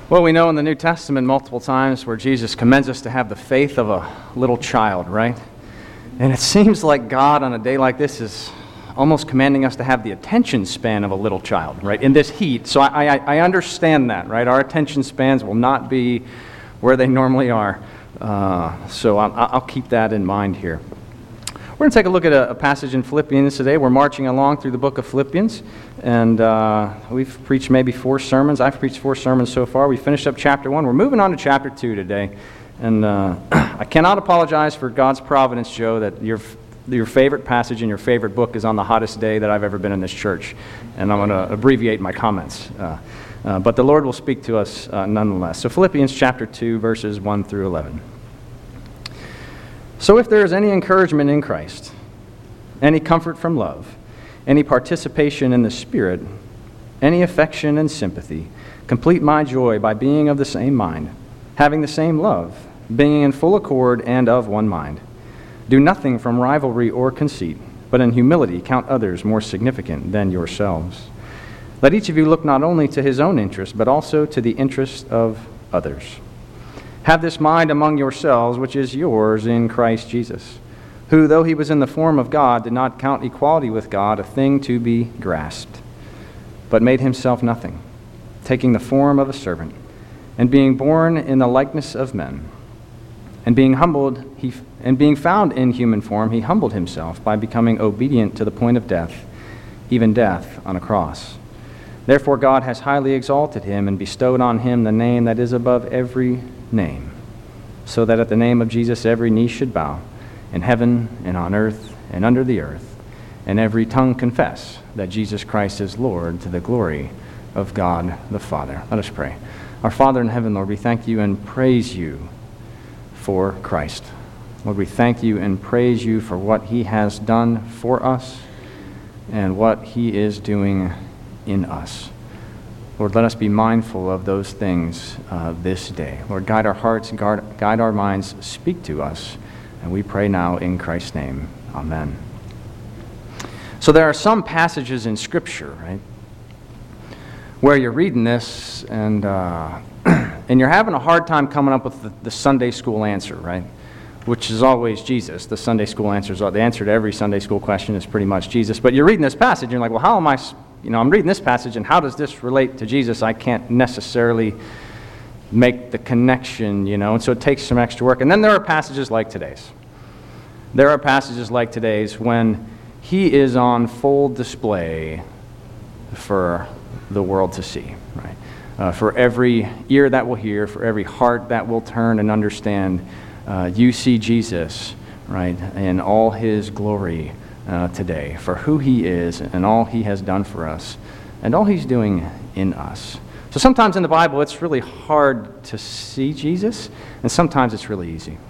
Well, we know in the New Testament multiple times where Jesus commends us to have the faith of a little child, right? And it seems like God on a day like this is almost commanding us to have the attention span of a little child, right? In this heat. So I understand that, right? Our attention spans will not be where they normally are. So I'll keep that in mind here. We're going to take a look at a passage in Philippians today. We're marching along through the book of Philippians, and we've preached maybe 4 sermons. I've preached 4 sermons so far. We finished up chapter 1. We're moving on to chapter 2 today, and I cannot apologize for God's providence, Joe, that your favorite passage in your favorite book is on the hottest day that I've ever been in this church, and I'm going to abbreviate my comments. But the Lord will speak to us nonetheless. So Philippians chapter 2, verses 1 through 11. So if there is any encouragement in Christ, any comfort from love, any participation in the Spirit, any affection and sympathy, complete my joy by being of the same mind, having the same love, being in full accord and of one mind. Do nothing from rivalry or conceit, but in humility count others more significant than yourselves. Let each of you look not only to his own interest, but also to the interest of others. Have this mind among yourselves, which is yours in Christ Jesus, who, though he was in the form of God, did not count equality with God a thing to be grasped, but made himself nothing, taking the form of a servant, and being born in the likeness of men. And being found in human form, he humbled himself by becoming obedient to the point of death, even death on a cross. Therefore God has highly exalted him and bestowed on him the name that is above every name, so that at the name of Jesus every knee should bow, in heaven and on earth and under the earth, and every tongue confess that Jesus Christ is Lord, to the glory of God the Father. Let us pray. Our Father in heaven, Lord, we thank you and praise you for Christ. Lord, we thank you and praise you for what he has done for us and what he is doing in us. Lord, let us be mindful of those things this day. Lord, guide our hearts, guide our minds, speak to us, and we pray now in Christ's name. Amen. So there are some passages in Scripture, right, where you're reading this and and you're having a hard time coming up with the Sunday school answer, right, which is always Jesus. The Sunday school answers are the answer to every Sunday school question is pretty much Jesus. But you're reading this passage, and you're like, well, how am I? I'm reading this passage, and how does this relate to Jesus? I can't necessarily make the connection, and so it takes some extra work. And then there are passages like today's. There are passages like today's when he is on full display for the world to see, right? For every ear that will hear, for every heart that will turn and understand, you see Jesus, right, in all his glory today, for who he is and all he has done for us and all he's doing in us. So sometimes in the Bible it's really hard to see Jesus, and sometimes it's really easy.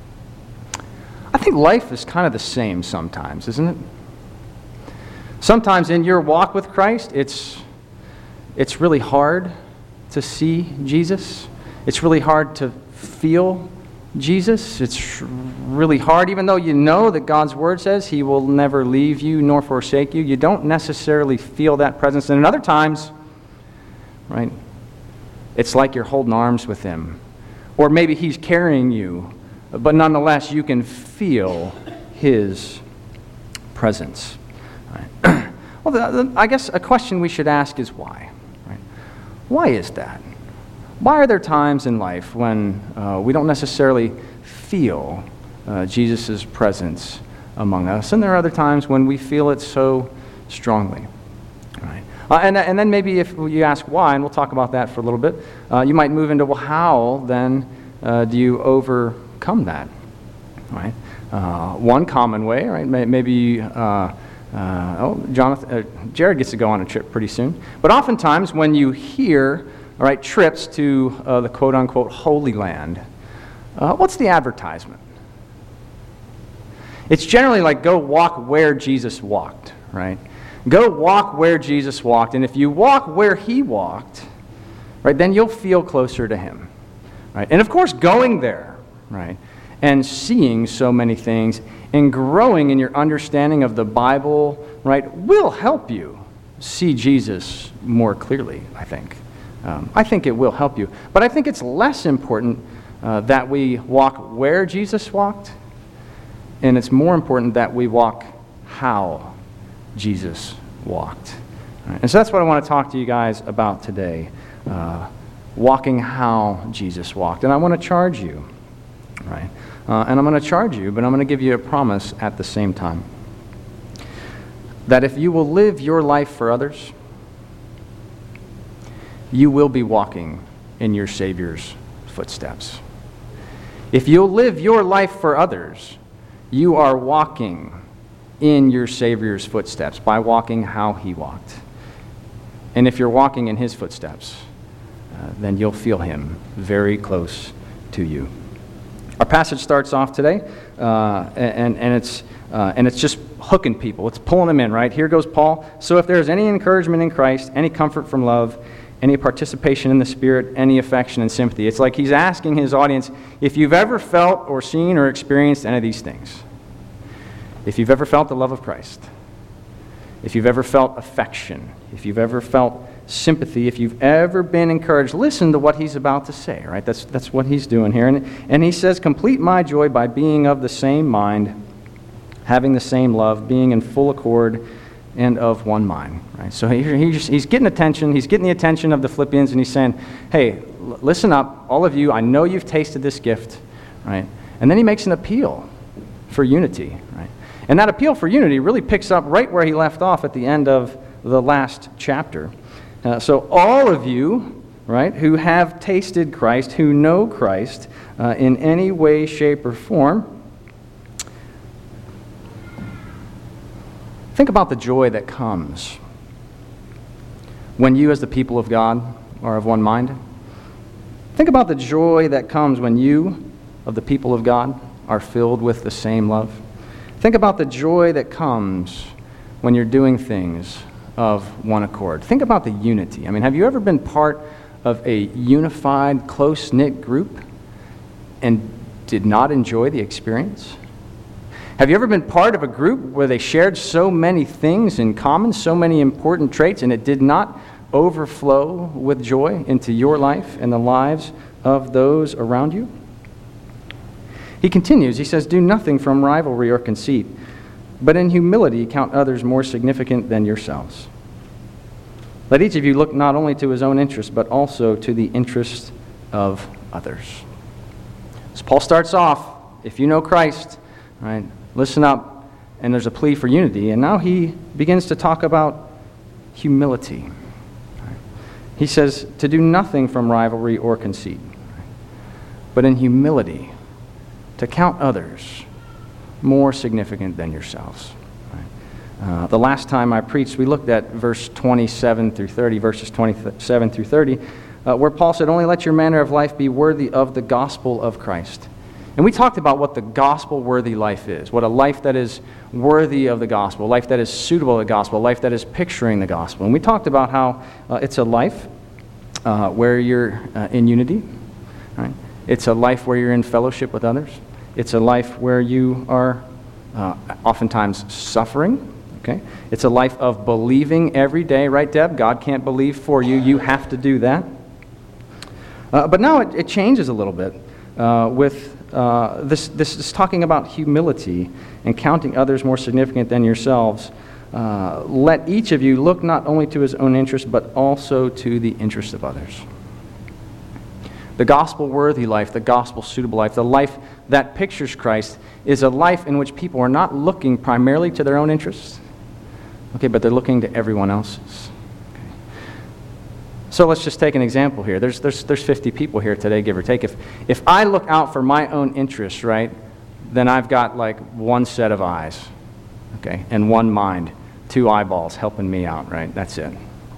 I think life is kind of the same sometimes, isn't it? Sometimes in your walk with Christ it's really hard to see Jesus. It's really hard to feel Jesus. It's really hard, even though you know that God's Word says he will never leave you nor forsake you. You don't necessarily feel that presence. And in other times, right, it's like you're holding arms with him. Or maybe he's carrying you, but nonetheless you can feel his presence. Right? Well, I guess a question we should ask is why? Right? Why is that? Why are there times in life when we don't necessarily feel Jesus' presence among us, and there are other times when we feel it so strongly? Right? And then maybe if you ask why, and we'll talk about that for a little bit, you might move into, well, how then do you overcome that? Right? One common way, right? Maybe Jared gets to go on a trip pretty soon. But oftentimes when you hear, all right, trips to the quote-unquote Holy Land, what's the advertisement? It's generally like, go walk where Jesus walked, right? Go walk where Jesus walked, and if you walk where he walked, right, then you'll feel closer to him, right? And of course, going there, right, and seeing so many things and growing in your understanding of the Bible, right, will help you see Jesus more clearly, I think. I think it will help you. But I think it's less important that we walk where Jesus walked, and it's more important that we walk how Jesus walked. All right? And so that's what I want to talk to you guys about today, walking how Jesus walked. And I want to charge you, right? And I'm going to charge you, but I'm going to give you a promise at the same time. That if you will live your life for others, you will be walking in your Savior's footsteps. If you'll live your life for others, you are walking in your Savior's footsteps by walking how He walked. And if you're walking in His footsteps, then you'll feel Him very close to you. Our passage starts off today, and it's just hooking people. It's pulling them in, right? Here goes Paul. So if there is any encouragement in Christ, any comfort from love, any participation in the Spirit, any affection and sympathy. It's like he's asking his audience, if you've ever felt or seen or experienced any of these things, if you've ever felt the love of Christ, if you've ever felt affection, if you've ever felt sympathy, if you've ever been encouraged, listen to what he's about to say, right? That's what he's doing here. And he says, complete my joy by being of the same mind, having the same love, being in full accord and of one mind, right? So he's getting attention. He's getting the attention of the Philippians, and he's saying, hey, listen up, all of you. I know you've tasted this gift, right? And then he makes an appeal for unity, right? And that appeal for unity really picks up right where he left off at the end of the last chapter. So all of you, right, who have tasted Christ, who know Christ in any way, shape, or form, think about the joy that comes when you, as the people of God, are of one mind. Think about the joy that comes when you, of the people of God, are filled with the same love. Think about the joy that comes when you're doing things of one accord. Think about the unity. I mean, have you ever been part of a unified, close-knit group and did not enjoy the experience? Have you ever been part of a group where they shared so many things in common, so many important traits, and it did not overflow with joy into your life and the lives of those around you? He continues, he says, do nothing from rivalry or conceit, but in humility count others more significant than yourselves. Let each of you look not only to his own interest, but also to the interest of others. So Paul starts off, if you know Christ, right, listen up, and there's a plea for unity. And now he begins to talk about humility. He says to do nothing from rivalry or conceit, but in humility to count others more significant than yourselves. The last time I preached, we looked at verse 27 through 30, verses 27 through 30, where Paul said, only let your manner of life be worthy of the gospel of Christ. And we talked about what the gospel-worthy life is, what a life that is worthy of the gospel, a life that is suitable to the gospel, a life that is picturing the gospel. And we talked about how it's a life where you're in unity, right? It's a life where you're in fellowship with others. It's a life where you are oftentimes suffering, okay? It's a life of believing every day, right, Deb? God can't believe for you. You have to do that. But now it changes a little bit with this is talking about humility and counting others more significant than yourselves. Let each of you look not only to his own interest, but also to the interest of others. The gospel-worthy life, the gospel-suitable life, the life that pictures Christ is a life in which people are not looking primarily to their own interests, okay, but they're looking to everyone else's. Okay. So let's just take an example here. There's 50 people here today, give or take. If I look out for my own interests, right, then I've got like one set of eyes, okay, and one mind, two eyeballs helping me out, right? That's it.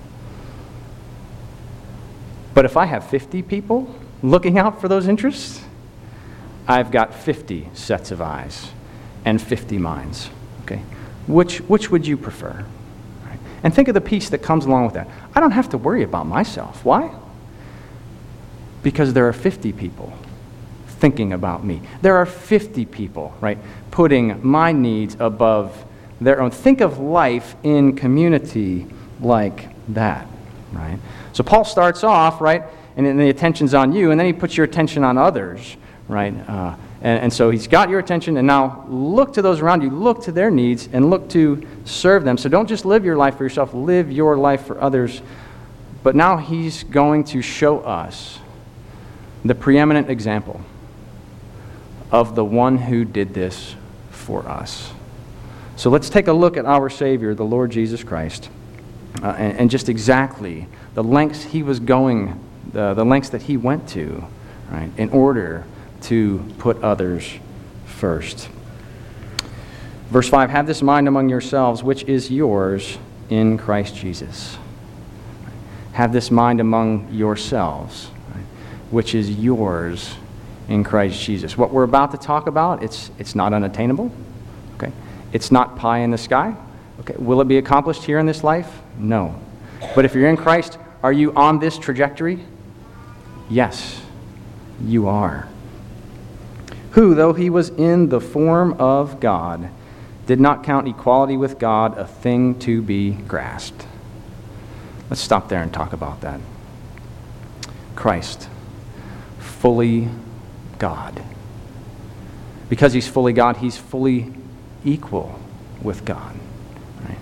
But if I have 50 people looking out for those interests, I've got 50 sets of eyes and 50 minds. Okay, which would you prefer? Right? And think of the peace that comes along with that. I don't have to worry about myself. Why? Because there are 50 people thinking about me. There are 50 people, right, putting my needs above their own. Think of life in community like that. right? So Paul starts off, right, and then the attention's on you, and then he puts your attention on others, right? And so he's got your attention, and now look to those around you, look to their needs, and look to serve them. So don't just live your life for yourself, live your life for others. But now he's going to show us the preeminent example of the one who did this for us. So let's take a look at our Savior, the Lord Jesus Christ, and just exactly the lengths he was going, the lengths that he went to, right, in order to put others first. Verse 5, have this mind among yourselves, which is yours in Christ Jesus. Have this mind among yourselves, right, which is yours in Christ Jesus. What we're about to talk about, it's not unattainable. Okay? It's not pie in the sky. Okay? Will it be accomplished here in this life? No. But if you're in Christ, are you on this trajectory? Yes, you are. Who, though he was in the form of God, did not count equality with God a thing to be grasped. Let's stop there and talk about that. Christ, fully God. Because he's fully God, he's fully equal with God. Right?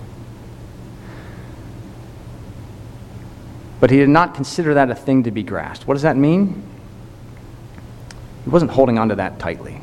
But he did not consider that a thing to be grasped. What does that mean? He wasn't holding on to that tightly.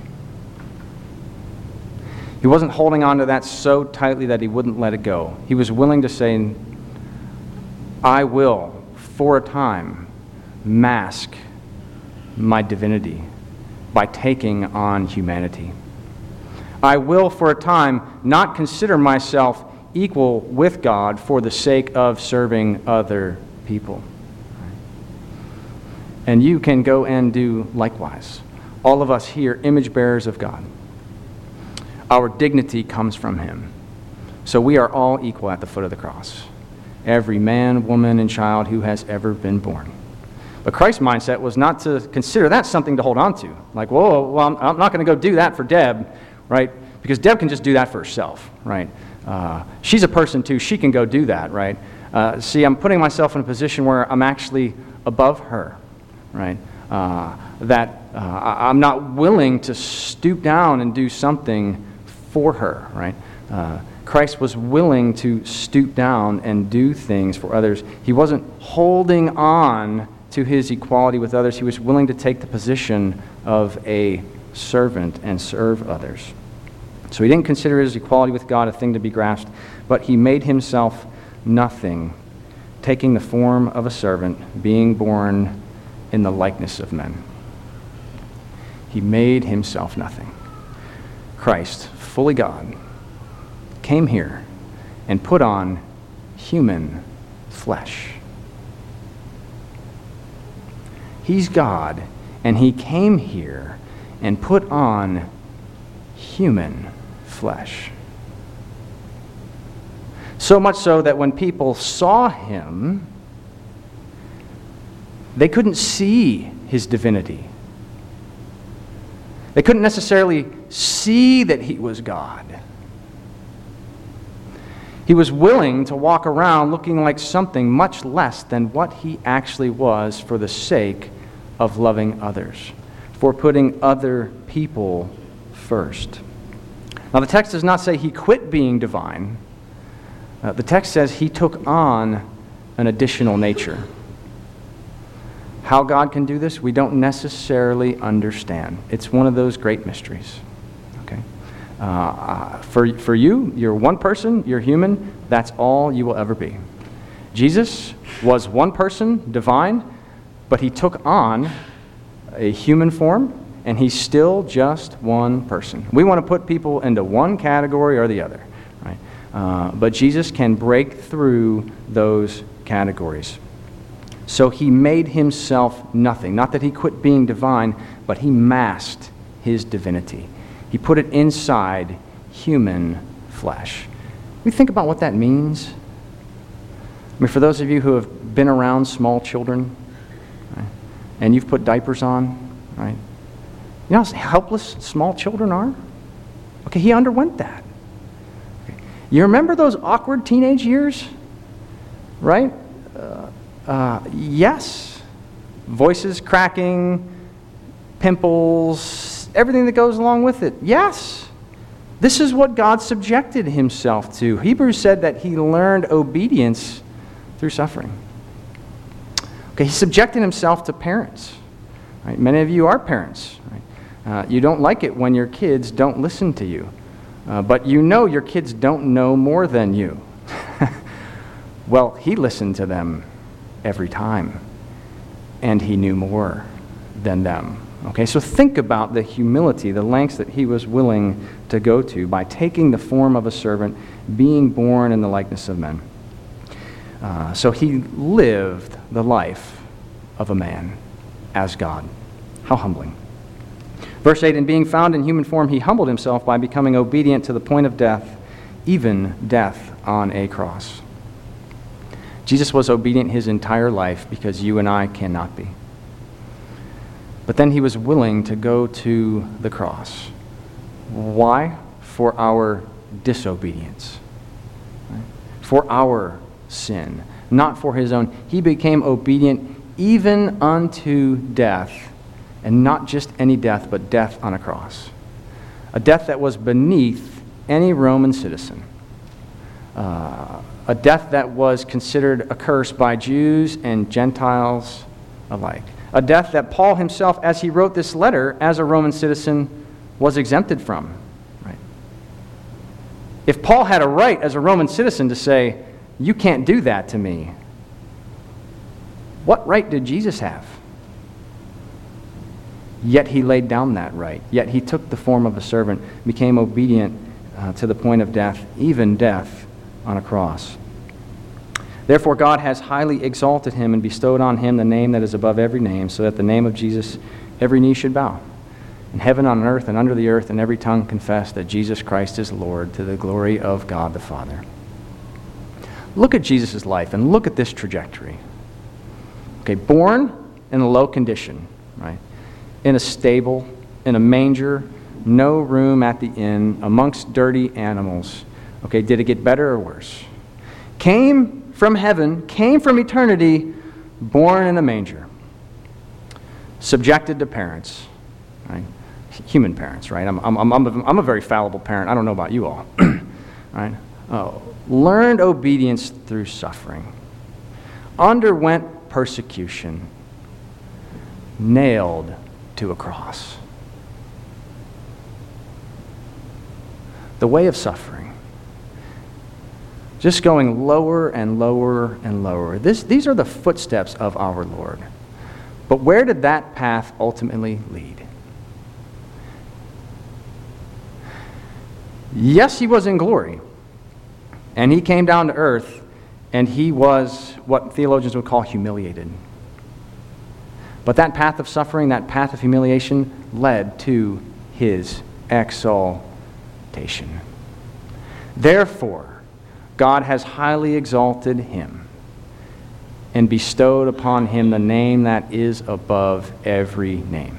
He wasn't holding on to that so tightly that he wouldn't let it go. He was willing to say, I will, for a time, mask my divinity by taking on humanity. I will, for a time, not consider myself equal with God for the sake of serving other people. And you can go and do likewise. All of us here, image bearers of God. Our dignity comes from him. So we are all equal at the foot of the cross. Every man, woman, and child who has ever been born. But Christ's mindset was not to consider that something to hold on to. Like, whoa, well, I'm not going to go do that for Deb, right? Because Deb can just do that for herself, right? She's a person too. She can go do that, right? See, I'm putting myself in a position where I'm actually above her, right? I'm not willing to stoop down and do something for her, right? Christ was willing to stoop down and do things for others. He wasn't holding on to his equality with others. He was willing to take the position of a servant and serve others. So he didn't consider his equality with God a thing to be grasped, but he made himself nothing, taking the form of a servant, being born in the likeness of men. He made himself nothing. Christ, fully God, came here and put on human flesh. He's God, and he came here and put on human flesh. So much so that when people saw him, they couldn't see his divinity. They couldn't necessarily see that he was God. He was willing to walk around looking like something much less than what he actually was for the sake of loving others, for putting other people first. Now, the text does not say he quit being divine. The text says he took on an additional nature. How God can do this, we don't necessarily understand. It's one of those great mysteries. Okay, for you, you're one person, you're human, that's all you will ever be. Jesus was one person, divine, but he took on a human form, and he's still just one person. We want to put people into one category or the other, right? But Jesus can break through those categories. So he made himself nothing. Not that he quit being divine, but he masked his divinity. He put it inside human flesh. We think about what that means. I mean, for those of you who have been around small children, right, and you've put diapers on, right? You know how helpless small children are? Okay, he underwent that. Okay. You remember those awkward teenage years? Right? Yes. Voices cracking, pimples, everything that goes along with it. Yes. This is what God subjected himself to. Hebrews said that he learned obedience through suffering. Okay, he subjected himself to parents. Right? Many of you are parents. Right? You don't like it when your kids don't listen to you. But you know your kids don't know more than you. Well, he listened to them every time, and he knew more than them. Okay, so think about the humility, the lengths that he was willing to go to by taking the form of a servant, being born in the likeness of men. So he lived the life of a man as God. How humbling. Verse 8, and being found in human form, he humbled himself by becoming obedient to the point of death, even death on a cross. Jesus was obedient his entire life because you and I cannot be. But then he was willing to go to the cross. Why? For our disobedience. Right? For our sin. Not for his own. He became obedient even unto death. And not just any death, but death on a cross. A death that was beneath any Roman citizen. A death that was considered a curse by Jews and Gentiles alike. A death that Paul himself, as he wrote this letter as a Roman citizen, was exempted from. Right? If Paul had a right as a Roman citizen to say, you can't do that to me, what right did Jesus have? Yet he laid down that right. Yet he took the form of a servant, became obedient to the point of death, even death on a cross. Therefore God has highly exalted him and bestowed on him the name that is above every name, so that the name of Jesus every knee should bow, in heaven, on earth, and under the earth, and every tongue confess that Jesus Christ is Lord, to the glory of God the Father. Look at Jesus' life and look at this trajectory. Okay, born in a low condition, right? In a stable, in a manger, no room at the inn, amongst dirty animals. Okay, did it get better or worse? Came from heaven, came from eternity, born in a manger. Subjected to parents, right? Human parents, right? I'm a very fallible parent. I don't know about you all, right? Learned obedience through suffering. Underwent persecution. Nailed to a cross. The way of suffering. Just going lower and lower and lower. These are the footsteps of our Lord. But where did that path ultimately lead? Yes, he was in glory. And he came down to earth, and he was what theologians would call humiliated. But that path of suffering, that path of humiliation, led to his exaltation. Therefore, God has highly exalted him and bestowed upon him the name that is above every name,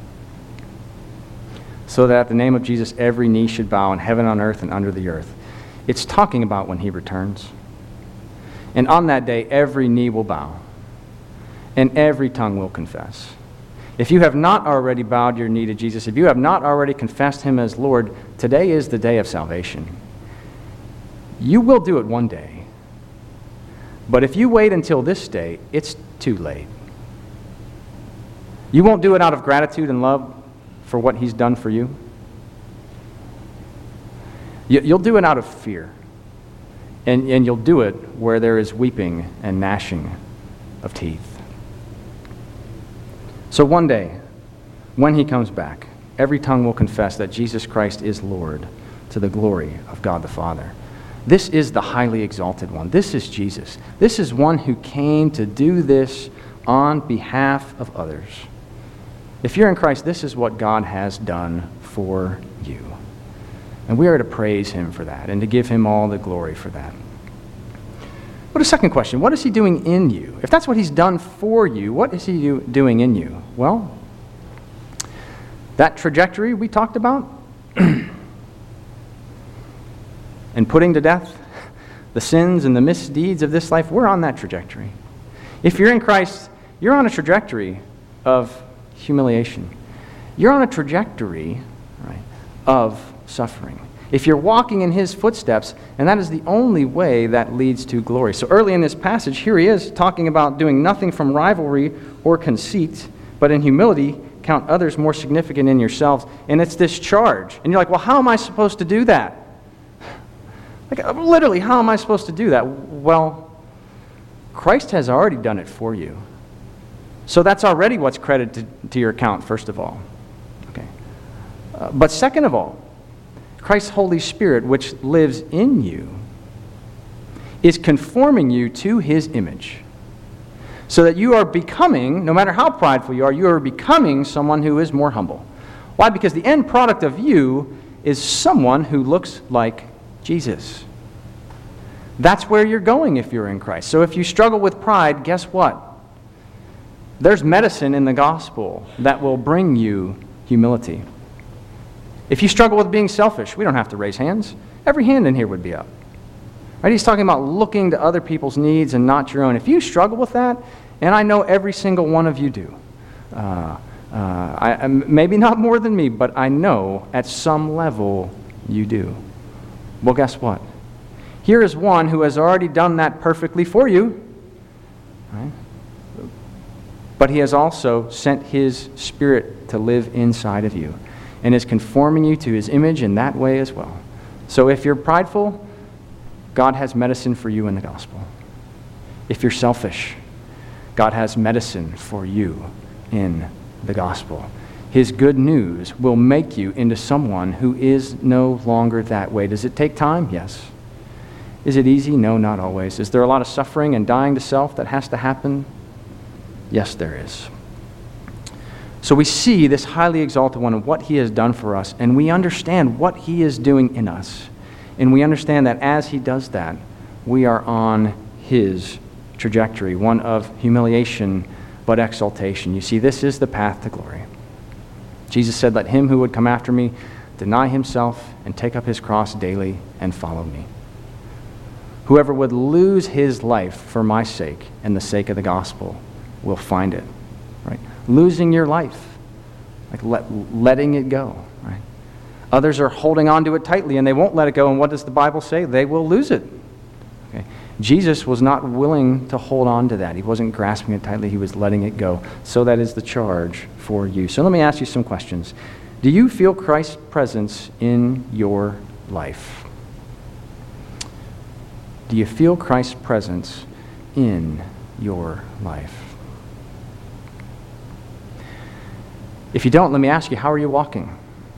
so that at the name of Jesus every knee should bow in heaven, on earth, and under the earth. It's talking about when he returns. And on that day, every knee will bow, and every tongue will confess. If you have not already bowed your knee to Jesus, if you have not already confessed him as Lord, today is the day of salvation. You will do it one day. But if you wait until this day, it's too late. You won't do it out of gratitude and love for what he's done for you. You'll do it out of fear. And you'll do it where there is weeping and gnashing of teeth. So one day, when he comes back, every tongue will confess that Jesus Christ is Lord, to the glory of God the Father. This is the highly exalted one. This is Jesus. This is one who came to do this on behalf of others. If you're in Christ, this is what God has done for you. And we are to praise him for that and to give him all the glory for that. But a second question, what is he doing in you? If that's what he's done for you, what is he doing in you? Well, that trajectory we talked about, and putting to death the sins and the misdeeds of this life, we're on that trajectory. If you're in Christ, you're on a trajectory of humiliation. You're on a trajectory, right, of suffering. If you're walking in his footsteps, and that is the only way that leads to glory. So early in this passage, here he is talking about doing nothing from rivalry or conceit, but in humility count others more significant than yourselves. And it's this charge. And you're like, well, how am I supposed to do that? Like, literally, how am I supposed to do that? Well, Christ has already done it for you. So that's already what's credited to your account, first of all. Okay. But second of all, Christ's Holy Spirit, which lives in you, is conforming you to his image. So that you are becoming, no matter how prideful you are becoming someone who is more humble. Why? Because the end product of you is someone who looks like Jesus. That's where you're going if you're in Christ. So if you struggle with pride, guess what? There's medicine in the gospel that will bring you humility. If you struggle with being selfish, we don't have to raise hands. Every hand in here would be up. Right? He's talking about looking to other people's needs and not your own. If you struggle with that, and I know every single one of you do, maybe not more than me, but I know at some level you do. Well, guess what? Here is one who has already done that perfectly for you. Right? But he has also sent his Spirit to live inside of you and is conforming you to his image in that way as well. So if you're prideful, God has medicine for you in the gospel. If you're selfish, God has medicine for you in the gospel. His good news will make you into someone who is no longer that way. Does it take time? Yes. Is it easy? No, not always. Is there a lot of suffering and dying to self that has to happen? Yes, there is. So we see this highly exalted one and what he has done for us, and we understand what he is doing in us. And we understand that as he does that, we are on his trajectory, one of humiliation but exaltation. You see, this is the path to glory. Jesus said, "Let him who would come after me deny himself and take up his cross daily and follow me. Whoever would lose his life for my sake and the sake of the gospel will find it." Right? Losing your life, like letting it go. Right? Others are holding on to it tightly and they won't let it go. And what does the Bible say? They will lose it. Okay? Jesus was not willing to hold on to that. He wasn't grasping it tightly. He was letting it go. So that is the charge for you. So let me ask you some questions. Do you feel Christ's presence in your life? Do you feel Christ's presence in your life? If you don't, let me ask you, how are you walking?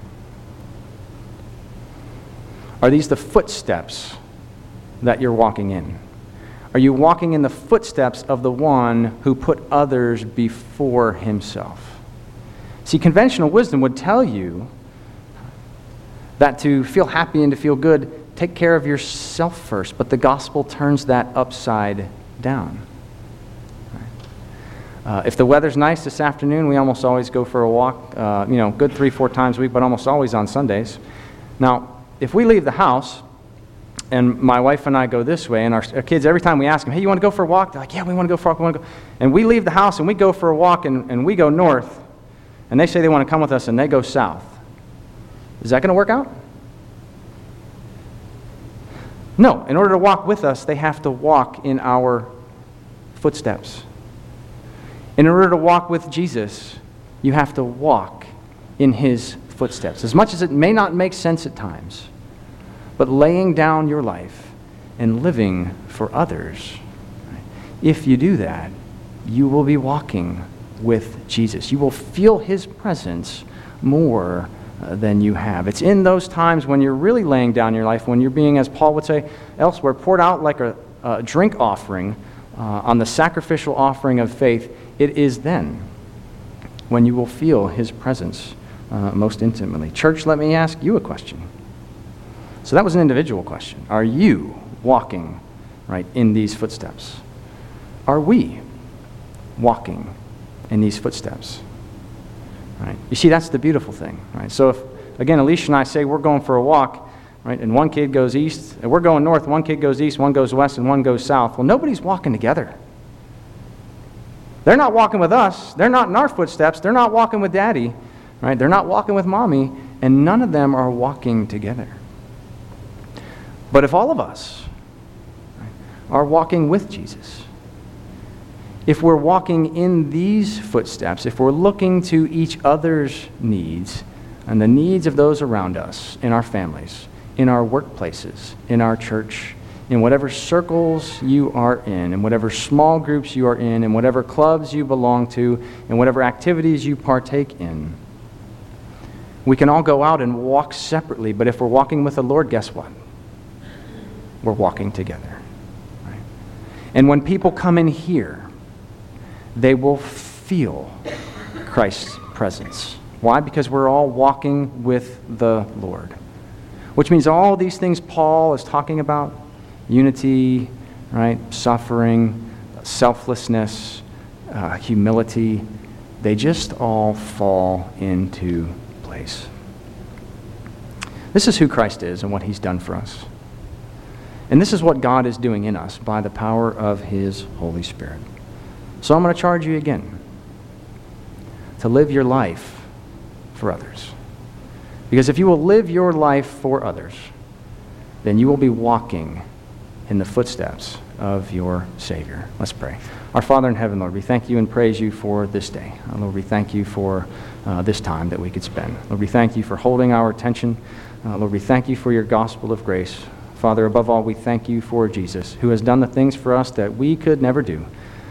Are these the footsteps that you're walking in? Are you walking in the footsteps of the one who put others before himself? See, conventional wisdom would tell you that to feel happy and to feel good, take care of yourself first, but the gospel turns that upside down. If the weather's nice this afternoon, we almost always go for a walk, good 3-4 times a week, but almost always on Sundays. Now, if we leave the house, and my wife and I go this way, and our kids, every time we ask them, "Hey, you want to go for a walk?" They're like, "Yeah, we want to go for a walk, we want to go." And we leave the house, and we go for a walk, and we go north, and they say they want to come with us, and they go south. Is that going to work out? No. In order to walk with us, they have to walk in our footsteps. In order to walk with Jesus, you have to walk in his footsteps. As much as it may not make sense at times, but laying down your life and living for others. If you do that, you will be walking with Jesus. You will feel his presence more than you have. It's in those times when you're really laying down your life, when you're being, as Paul would say elsewhere, poured out like a drink offering on the sacrificial offering of faith. It is then when you will feel his presence most intimately. Church, let me ask you a question. So that was an individual question. Are you walking right in these footsteps? Are we walking in these footsteps? Right? You see, that's the beautiful thing. Right? So if, again, Alicia and I say we're going for a walk, right, and one kid goes east, and we're going north, one kid goes east, one goes west, and one goes south. Well, nobody's walking together. They're not walking with us. They're not in our footsteps. They're not walking with Daddy, right? They're not walking with Mommy, and none of them are walking together. But if all of us are walking with Jesus, if we're walking in these footsteps, if we're looking to each other's needs and the needs of those around us, in our families, in our workplaces, in our church, in whatever circles you are in whatever small groups you are in whatever clubs you belong to, in whatever activities you partake in, we can all go out and walk separately, but if we're walking with the Lord, guess what? We're walking together. Right? And when people come in here, they will feel Christ's presence. Why? Because we're all walking with the Lord. Which means all these things Paul is talking about, unity, right, suffering, selflessness, humility, they just all fall into place. This is who Christ is and what he's done for us. And this is what God is doing in us by the power of his Holy Spirit. So I'm going to charge you again to live your life for others. Because if you will live your life for others, then you will be walking in the footsteps of your Savior. Let's pray. Our Father in heaven, Lord, we thank you and praise you for this day. Lord, we thank you for this time that we could spend. Lord, we thank you for holding our attention. Lord, we thank you for your gospel of grace. Father, above all, we thank you for Jesus, who has done the things for us that we could never do.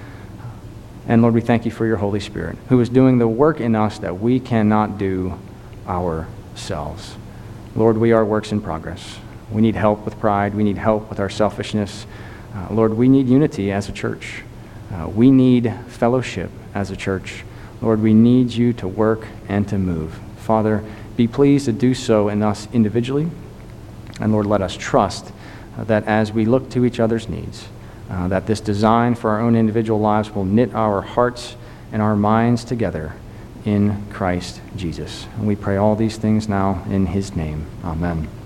And Lord, we thank you for your Holy Spirit, who is doing the work in us that we cannot do ourselves. Lord, we are works in progress. We need help with pride. We need help with our selfishness. Lord, we need unity as a church. We need fellowship as a church. Lord, we need you to work and to move. Father, be pleased to do so in us individually. And Lord, let us trust that as we look to each other's needs, that this design for our own individual lives will knit our hearts and our minds together in Christ Jesus. And we pray all these things now in his name. Amen.